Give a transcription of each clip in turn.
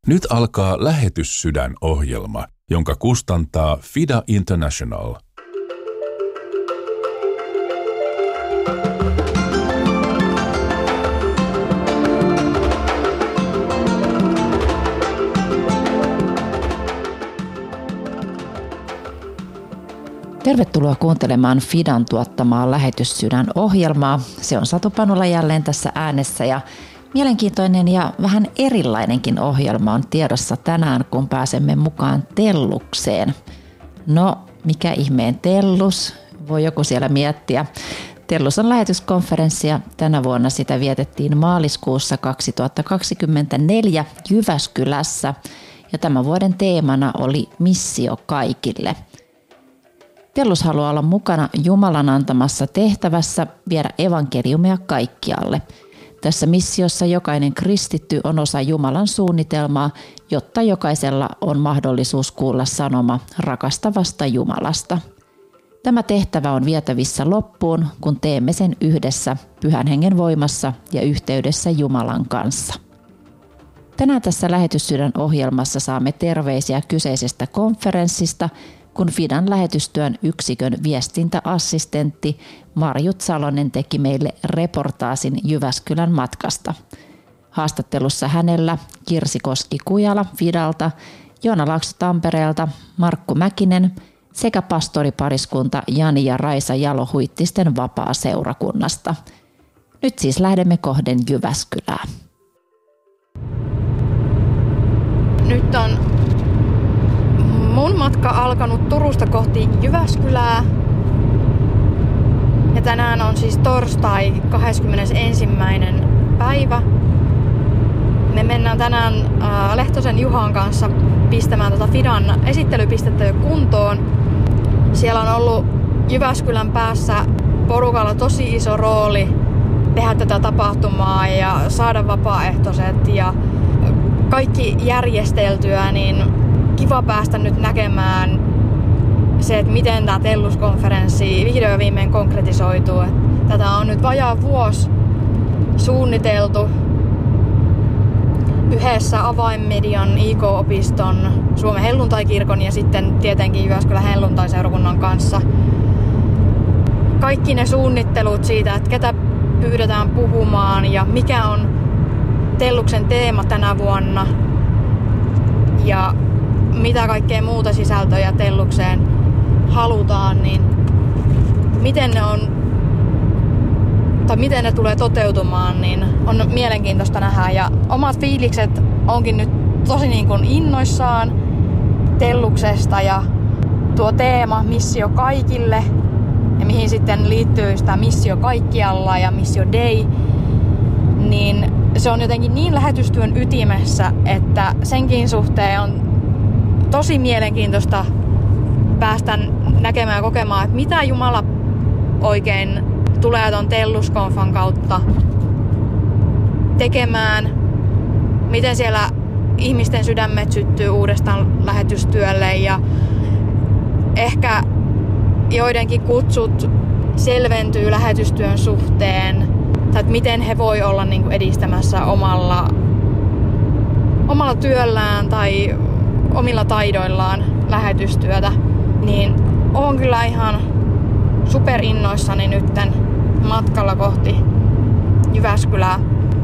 Nyt alkaa Lähetyssydän-ohjelma, jonka kustantaa FIDA International. Tervetuloa kuuntelemaan FIDAn tuottamaa Lähetyssydän-ohjelmaa. Se on Satu Panula jälleen tässä äänessä ja mielenkiintoinen ja vähän erilainenkin ohjelma on tiedossa tänään, kun pääsemme mukaan Tellukseen. No, mikä ihmeen Tellus? Voi joku siellä miettiä. Tellus on lähetyskonferenssi ja tänä vuonna sitä vietettiin maaliskuussa 2024 Jyväskylässä ja tämän vuoden teemana oli Missio kaikille. Tellus haluaa olla mukana Jumalan antamassa tehtävässä viedä evankeliumia kaikkialle. Tässä missiossa jokainen kristitty on osa Jumalan suunnitelmaa, jotta jokaisella on mahdollisuus kuulla sanoma rakastavasta Jumalasta. Tämä tehtävä on vietävissä loppuun, kun teemme sen yhdessä Pyhän Hengen voimassa ja yhteydessä Jumalan kanssa. Tänään tässä Lähetyssydän-ohjelmassa saamme terveisiä kyseisestä konferenssista, kun FIDAn lähetystyön yksikön viestintäassistentti Marjut Salonen teki meille reportaasin Jyväskylän matkasta. Haastattelussa hänellä Kirsi Koski-Kujala FIDalta, Joona Laakso Tampereelta, Markku Mäkinen sekä pastoripariskunta Jani ja Raisa Jalo-Huittisten vapaa-seurakunnasta. Nyt siis lähdemme kohden Jyväskylää. Nyt on mun matka alkanut Turusta kohti Jyväskylää. Ja tänään on siis torstai 21. päivä. Me mennään tänään Lehtosen Juhan kanssa pistämään FIDAn esittelypistettä jo kuntoon. Siellä on ollut Jyväskylän päässä porukalla tosi iso rooli tehdä tätä tapahtumaa ja saada vapaaehtoiset ja kaikki järjesteltyä, niin kiva päästä nyt näkemään se, että miten tämä Tellus-konferenssi vihdoin ja viimein konkretisoituu. Tätä on nyt vajaa vuosi suunniteltu yhdessä Avainmedian, IK-opiston, Suomen helluntaikirkon ja sitten tietenkin Jyväskylän helluntaiseurakunnan kanssa. Kaikki ne suunnittelut siitä, että ketä pyydetään puhumaan ja mikä on Telluksen teema tänä vuonna ja mitä kaikkea muuta sisältöjä Tellukseen halutaan, niin miten ne tulee toteutumaan, niin on mielenkiintoista nähdä. Ja omat fiilikset onkin nyt tosi niin kuin innoissaan Telluksesta ja tuo teema Missio kaikille ja mihin sitten liittyy sitä Missio kaikkialla ja Missio Dei, niin se on jotenkin niin lähetystyön ytimessä, että senkin suhteen on tosi mielenkiintoista päästä näkemään ja kokemaan, että mitä Jumala oikein tulee ton Tellus-konfan kautta tekemään, miten siellä ihmisten sydämet syttyy uudestaan lähetystyölle ja ehkä joidenkin kutsut selventyy lähetystyön suhteen, tai että miten he voi olla niin kuin edistämässä omalla työllään tai omilla taidoillaan lähetystyötä, niin oon kyllä ihan superinnoissani nytten matkalla kohti Jyväskylää.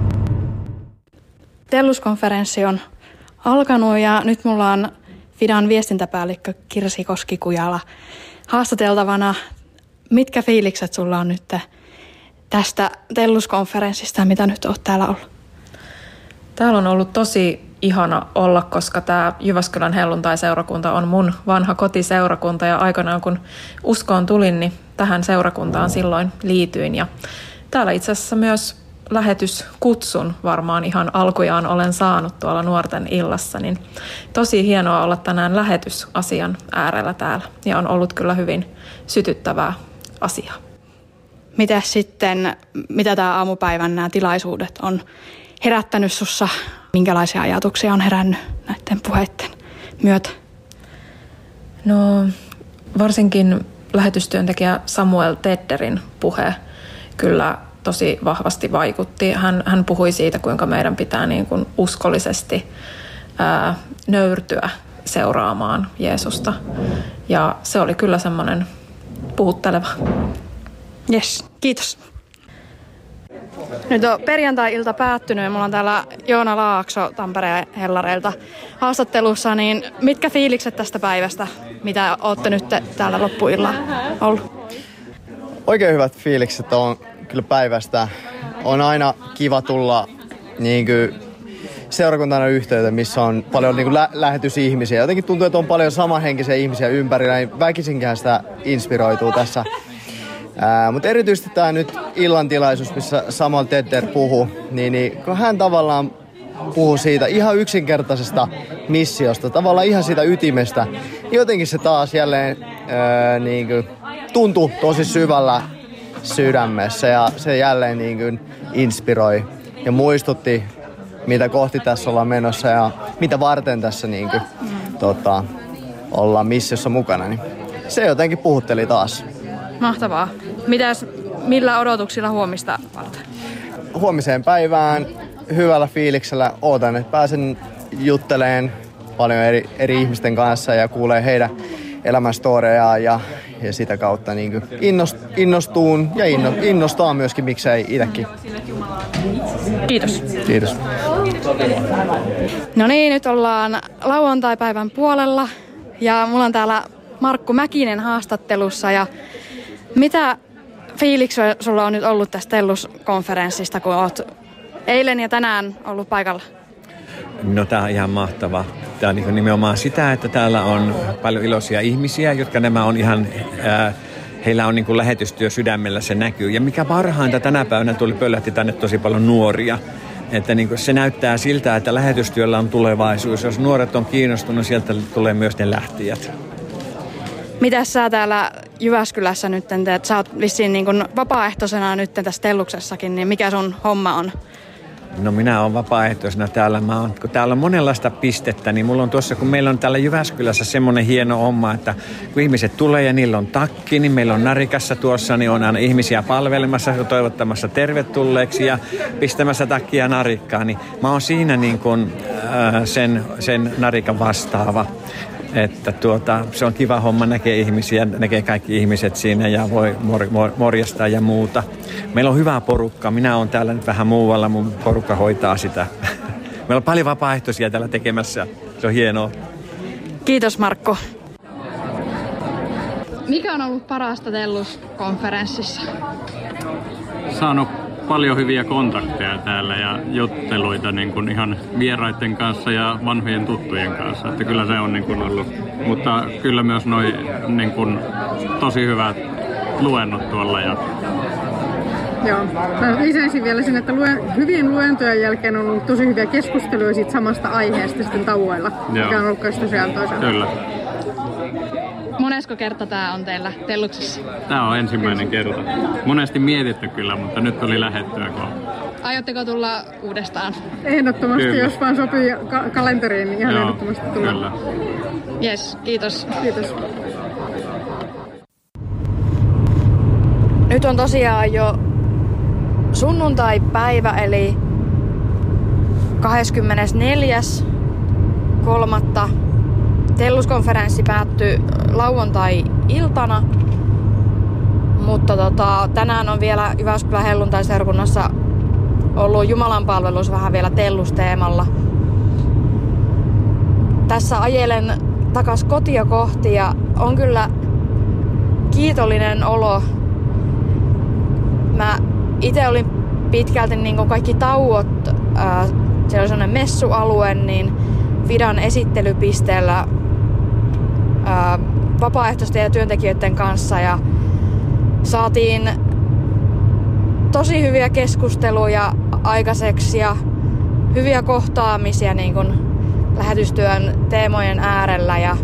Tellus-konferenssi on alkanut ja nyt mulla on FIDAn viestintäpäällikkö Kirsi Koski-Kujala haastateltavana. Mitkä fiilikset sulla on nyt tästä Tellus-konferenssista, mitä nyt oot täällä ollut? Täällä on ollut tosi ihana olla, koska tämä Jyväskylän helluntaiseurakunta on mun vanha kotiseurakunta ja aikanaan kun uskoon tulin, niin tähän seurakuntaan silloin liityin. Ja täällä itse asiassa myös lähetyskutsun varmaan ihan alkujaan olen saanut tuolla nuorten illassa, niin tosi hienoa olla tänään lähetysasian äärellä täällä ja on ollut kyllä hyvin sytyttävää asiaa. Mitäs sitten, mitä tämä aamupäivän nämä tilaisuudet on herättänyt sussa? Minkälaisia ajatuksia on herännyt näiden puheiden myötä? No varsinkin lähetystyöntekijä Samuel Tedderin puhe kyllä tosi vahvasti vaikutti. Hän puhui siitä, kuinka meidän pitää niin kuin uskollisesti nöyrtyä seuraamaan Jeesusta. Ja se oli kyllä semmoinen puhutteleva. Yes, kiitos. Nyt on perjantai-ilta päättynyt ja mulla on täällä Joona Laakso Tampereen Hellareilta haastattelussa, niin mitkä fiilikset tästä päivästä, mitä olette nyt täällä loppuilla ollut? Oikein hyvät fiilikset on kyllä päivästä. On aina kiva tulla niin kuin seurakuntana yhteyteen, missä on paljon niin kuin lähetysihmisiä. Jotenkin tuntuu, että on paljon samanhenkisiä ihmisiä ympärillä, niin väkisinkään sitä inspiroituu tässä. Mutta erityisesti tämä nyt illantilaisuus, missä Samuel Tedder puhui, niin kun hän tavallaan puhuu siitä ihan yksinkertaisesta missiosta, tavallaan ihan siitä ytimestä, niin jotenkin se taas jälleen niin kuin tuntui tosi syvällä sydämessä ja se jälleen niin kuin inspiroi ja muistutti, mitä kohti tässä ollaan menossa ja mitä varten tässä niin kuin, ollaan missiossa mukana. Niin se jotenkin puhutteli taas. Mahtavaa. Millä odotuksilla huomista varten? Huomiseen päivään hyvällä fiiliksellä ootan, että pääsen jutteleen paljon eri ihmisten kanssa ja kuulee heidän elämänstoreja ja sitä kautta niin innostuun ja innostaa myöskin, miksei itsekin. Kiitos. Kiitos. No niin, nyt ollaan lauantai-päivän puolella ja mulla on täällä Markku Mäkinen haastattelussa. Ja mitä fiiliksiä sulla on nyt ollut tästä Tellus-konferenssista, kun oot eilen ja tänään ollut paikalla? No tää on ihan mahtavaa. Tää on nimenomaan sitä, että täällä on paljon iloisia ihmisiä, jotka nämä on ihan, heillä on niin lähetystyö sydämellä, se näkyy. Ja mikä parhainta tänä päivänä pöllähti tänne tosi paljon nuoria. Että niin se näyttää siltä, että lähetystyöllä on tulevaisuus. Jos nuoret on kiinnostunut, sieltä tulee myös ne lähtijät. Mitäs sä täällä Jyväskylässä nyt teet? Sä oot vissiin niin kuin vapaaehtoisena nyt tässä Telluksessakin, niin mikä sun homma on? No minä olen vapaaehtoisena täällä. Kun täällä on monenlaista pistettä, niin mulla on tuossa, kun meillä on täällä Jyväskylässä semmoinen hieno homma, että kun ihmiset tulee ja niillä on takki, niin meillä on narikassa tuossa, niin on aina ihmisiä palvelemassa ja toivottamassa tervetulleeksi ja pistämässä takkia narikkaan. Niin mä oon siinä niin kuin, sen narikan vastaava. Että se on kiva homma, näkee ihmisiä, näkee kaikki ihmiset siinä ja voi morjastaa ja muuta. Meillä on hyvä porukka. Minä olen täällä nyt vähän muualla, mun porukka hoitaa sitä. Meillä on paljon vapaaehtoisia täällä tekemässä. Se on hienoa. Kiitos Markku. Mikä on ollut parasta Tellus-konferenssissa? Saanut paljon hyviä kontakteja täällä ja jutteluita niin kuin ihan vieraiden kanssa ja vanhojen tuttujen kanssa. Että kyllä se on niin kuin ollut. Mutta kyllä myös noi niin kuin tosi hyvät luennot tuolla. Joo. Mä lisäisin vielä sen, että hyvien luentojen jälkeen on ollut tosi hyviä keskusteluja siitä samasta aiheesta sitten tauoilla, mikä on ollut tosi antoisaa. Kyllä. Monesko kerta tää on teillä Telluksessa? Tää on ensimmäinen kerta. Monesti mietitty kyllä, mutta nyt oli lähettyä kohta. Aiotteko tulla uudestaan? Ehdottomasti, kyllä. Jos vaan sopii kalenteriin, niin ihan Joo, ehdottomasti tulla. Kyllä. Jes, kiitos. Kiitos. Nyt on tosiaan jo sunnuntai-päivä, eli 24.3. Tellus-konferenssi päättyi lauantai-iltana, mutta tänään on vielä Jyväskylän helluntai-seurakunnassa ollut jumalanpalvelus vähän vielä Tellus-teemalla. Tässä ajelen takas kotia kohti ja on kyllä kiitollinen olo. Mä itse olin pitkälti niin kuin kaikki tauot, siellä oli sellainen messualue, niin Fidan esittelypisteellä vapaaehtoisten ja työntekijöiden kanssa ja saatiin tosi hyviä keskusteluja aikaiseksi ja hyviä kohtaamisia niin kuin lähetystyön teemojen äärellä ja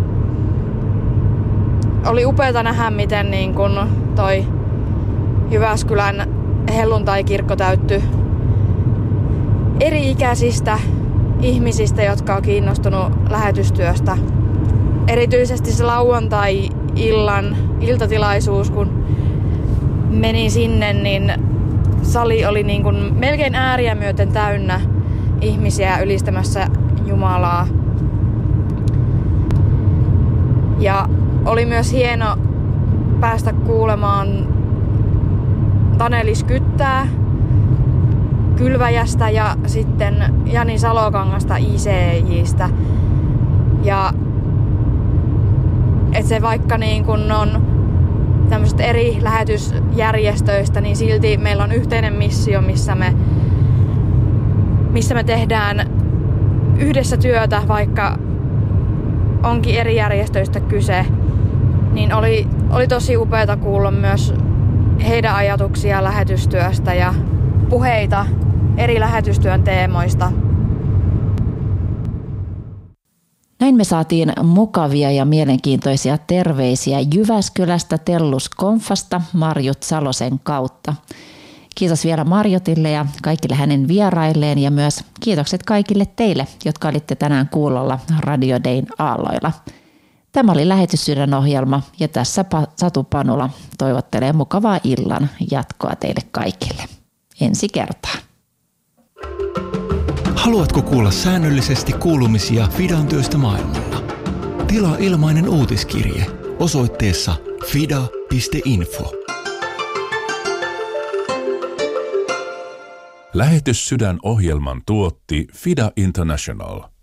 oli upeata nähdä, miten niin kuin toi Jyväskylän helluntai-kirkko täyttyi eri-ikäisistä ihmisistä, jotka on kiinnostunut lähetystyöstä. Erityisesti se lauantai-illan iltatilaisuus, kun menin sinne, niin sali oli niin kuin melkein ääriä myöten täynnä ihmisiä ylistämässä Jumalaa. Ja oli myös hieno päästä kuulemaan Taneli Skyttää Kylväjästä ja sitten Jani Salokangasta ICJ:stä. Ja että se vaikka niin kun on tämmöiset eri lähetysjärjestöistä, niin silti meillä on yhteinen missio, missä me tehdään yhdessä työtä, vaikka onkin eri järjestöistä kyse. Niin oli tosi upeata kuulla myös heidän ajatuksia lähetystyöstä ja puheita eri lähetystyön teemoista. Näin me saatiin mukavia ja mielenkiintoisia terveisiä Jyväskylästä Tellus-konfasta Marjut Salosen kautta. Kiitos vielä Marjutille ja kaikille hänen vierailleen ja myös kiitokset kaikille teille, jotka olitte tänään kuulolla Radio Dayn aalloilla. Tämä oli Lähetyssydän-ohjelma ja tässä Satu Panula toivottelee mukavaa illan jatkoa teille kaikille. Ensi kertaan. Haluatko kuulla säännöllisesti kuulumisia Fidan työstä maailmalla? Tilaa ilmainen uutiskirje osoitteessa fida.info. Lähetyssydän-ohjelman tuotti Fida International.